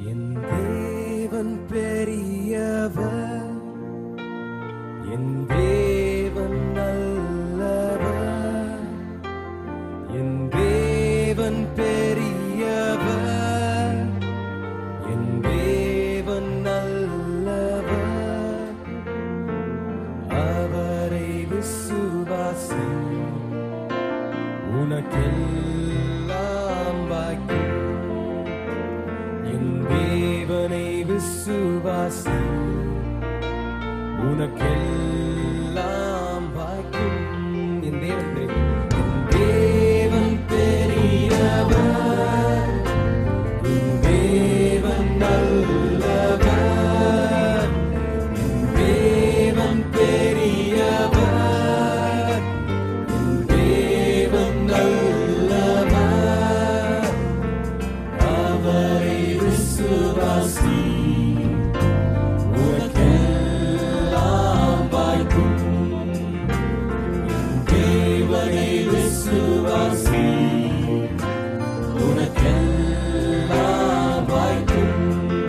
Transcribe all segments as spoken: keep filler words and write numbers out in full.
என் தேவன் பெரியவர், என் தேவன் நல்லவர், என் தேவன் பெரியவர், என் தேவன் நல்லவர். அவரை விசுவாசி, உனக்கெல்லாம் பாக்கியம். என் தேவனை விசுவாசி, உனக்கெல்லாம் பாக்கியம். என் தேவன் என் தேவன் பெரியவர், என் தேவன் நல்லவர், என் தேவன் பெரியவர், என் தேவன் நல்லவர். அவரை விசுவாசி, உனக்கெல்லாம் வாய்க்கும். என் தேவனை விசுவாசி, உனக்கெல்லாம் வாய்க்கும்.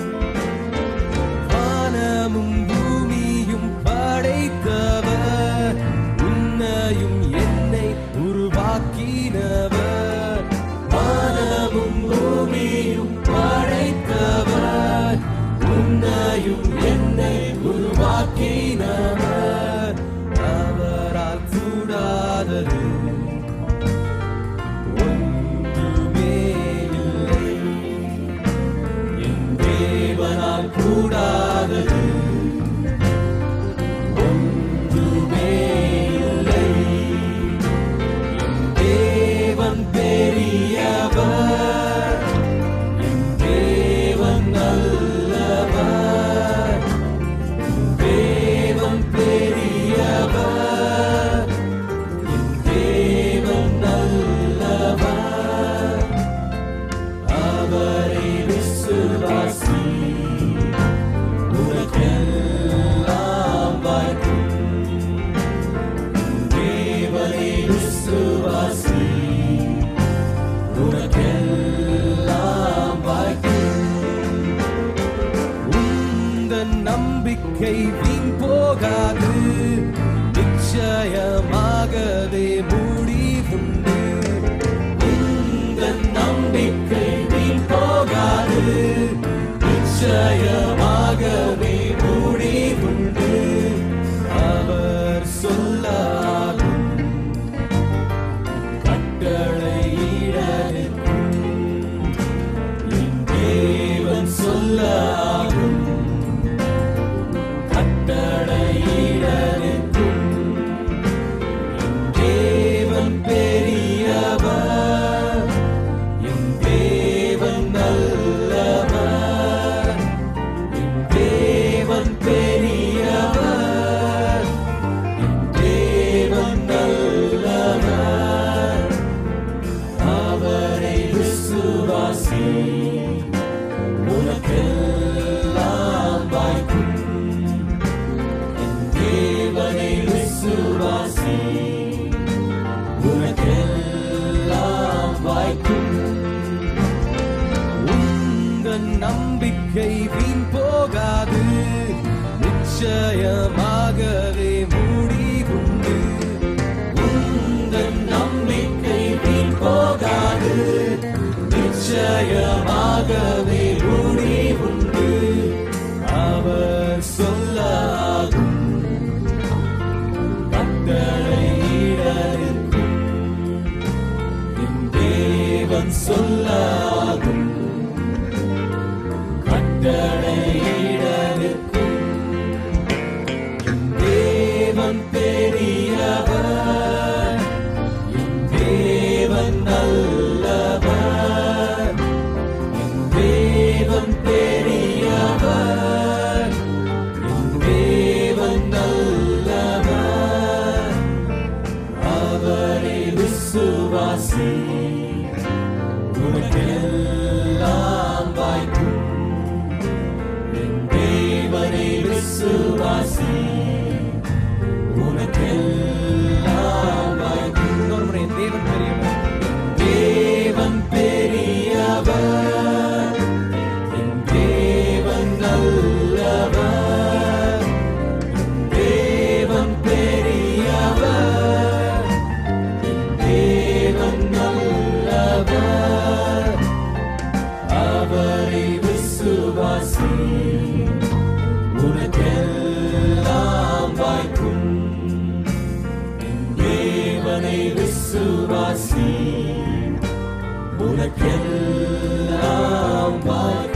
வானமும் பூமியும் படைத்தவர், உன்னையும் என்னை உருவாக்கினவர். வானமும் பூமியும் படைத்தவர், உன்னையும் என்னை உருவாக்கினவர். அவரால் கூடாதது ஒன்றுமே இல்லை. என் தேவனால் கூடாதது ஒன்றுமே இல்லை. என் தேவன் பெரியவர், என் தேவன் நல்லவர், என் தேவன் பெரியவர், என் தேவன் நல்லவர். அவரை விசுவாசி, உனக்கெல்லாம் வாய்க்கும். என் தேவனை விசுவாசி, உனக்கெல்லாம் வாய்க்கும். உந்தன் நம்பிக்கை வீண் போகாது, நிச்சயமாகவே முடிவுண்டு. உந்தன் நம்பிக்கை வீண் போகாது, நிச்சயமாகவே முடிவுண்டு. அவர் சொல்லாகும், கட்டளையிடலிருக்கும். என் தேவன் சொல்லாகும், கட்டளையிடலிருக்கும். என் தேவன் பெரியவர், என் தேவன் நல்லவர், என் தேவன் பெரியவர், என் தேவன் நல்லவர். அவரை விசுவாசி, உனக்கெல்லாம் வாய்க்கும். என் தேவனை விசுவாசி, உனக்கெல்லாம் வாய்க்கும். உந்தன் நம்பிக்கை வீண் போகாது, நிச்சயமாகவே முடிவுண்டு. உந்தன் நம்பிக்கை வீண் போகாது, நிச்சயமாகவே முடிவுண்டு. அவர் சொல்லாகும், கட்டளையிடலிருக்கும். என் தேவன் சொல்லாகும், கட்டளையிடலிருக்கும். என் தேவன் பெரியவர், என் தேவன் நல்லவர், என் தேவன் பெரியவர், என் தேவன் நல்லவர். அவரை விசுவாசி, உனக்கெல்லாம் வாய்க்கும். என் தேவனை விசுவாசி, உனக்கெல்லாம் வாய்க்கும். இன்னொரு முறை, என் தேவன் பெரியவர், என் தேவன் பெரியவர், என் தேவன் விசுவாசி உனக்கெல்லாம் வாய்க்கும்.